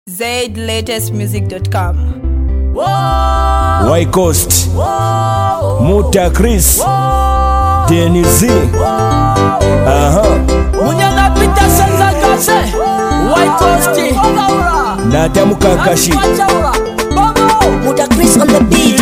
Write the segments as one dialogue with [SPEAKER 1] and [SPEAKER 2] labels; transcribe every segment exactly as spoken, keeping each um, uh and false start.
[SPEAKER 1] Z latest music dot com.
[SPEAKER 2] White Coast, Muta Chris, Denizzi, aha,
[SPEAKER 3] Munyanga Peter Senza Kase, White Coast,
[SPEAKER 2] Natamu Kakashi,
[SPEAKER 4] Muta Chris on the beat.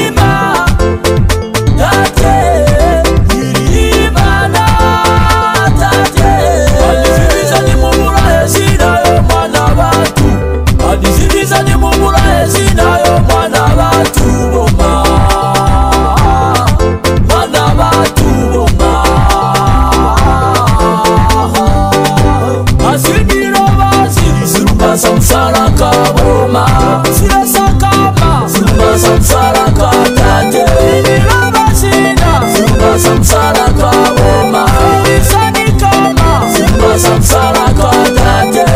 [SPEAKER 3] Samsara kaboma, sila sakama, sumba samsara katate, nilabasina, sumba samsara kaboma, isani kama, sumba samsara katate,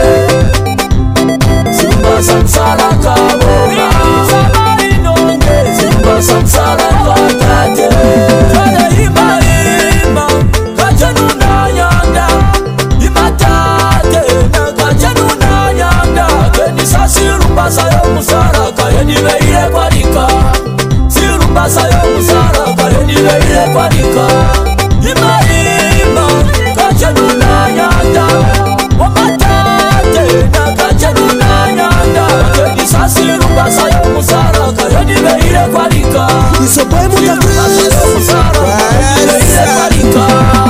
[SPEAKER 3] sumba samsara kaboma, sabari nonge, sumba samsara katate, kale ima ima, kachanu na yanda, imatate, na kachanu na yanda. Sirumba sayo musara kayeni veile kwarika, sirumba sayo musara kayeni veile kwarika. Ima ima kachenu na nyanda, wamatate na kachenu na nyanda. Keni sa sirumba sayo musara kayeni veile kwarika,
[SPEAKER 2] Isopai Muta Chris,
[SPEAKER 3] musara kayeni veile kwarika.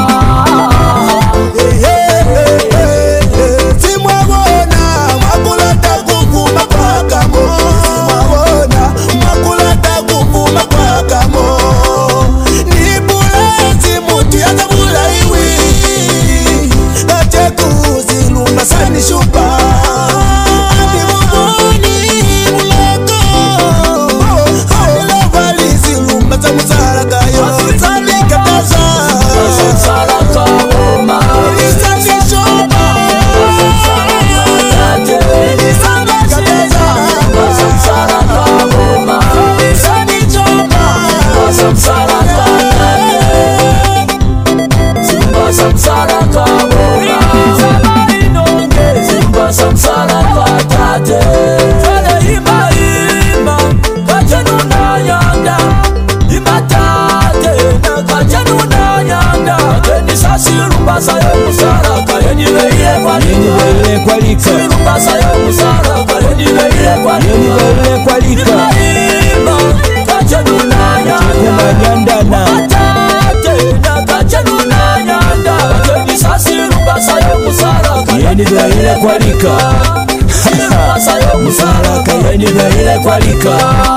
[SPEAKER 3] Sayo musara kayeni veile kwarika, sirumba sayo musara kayeni veile kwarika. Ima kachenu na nyanda, matate na kachenu na nyanda. Keni sa sirumba sayo musara kayeni veile kwarika, sirumba sayo musara kayeni veile kwarika.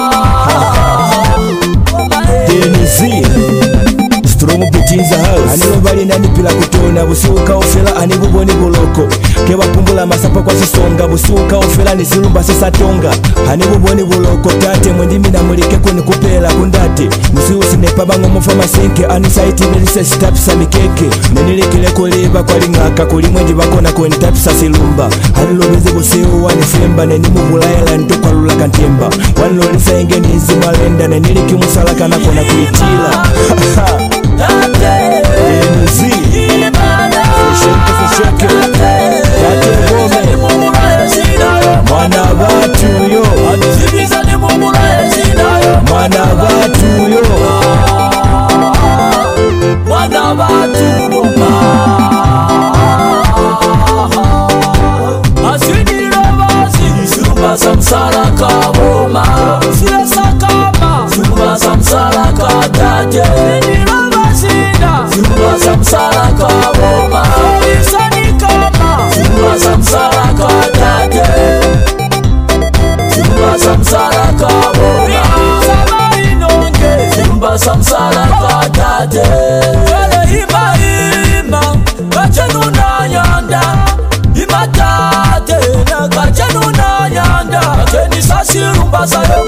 [SPEAKER 2] Denizzi, Strong Beat in the house. Anilo bali nani pila kutona, busuka ofela ani buboni buloko. Kewa pumbula masapa kwa sisonga, busuka ofela ni silumba sisa tonga. Ani buboni buloko tate, mwendimi na mulike kuni kupela kundate. Musi usinepa bango mufa masenke, ani saiti melise sitapisa mikeke. Nenilikile kuleba kwa lingaka, kulimwendi bakona kweni tapisa silumba. Anilo bezi busiu wani femba, nenimu bulaela ntukwa lulaka ntemba. Wanilo lisa inge nizi malenda, neniliki musalaka na kona kuitila. Denizzi, fisheke fisheke, tate gome, mwana batu yo, mwana batu yo,
[SPEAKER 3] mwana batu boma. Asidira basi, sumba samsara kaboma, sila sakama, sumba samsara katate. Sumba samsara kaboma, isani kama, sumba samsara katate, sumba samsara kaboma, sabari nonge, sumba samsara katate. Kale ima ima, kachenu na nyanda, imatate na kachenu na nyanda. Keni sa sirumba sayo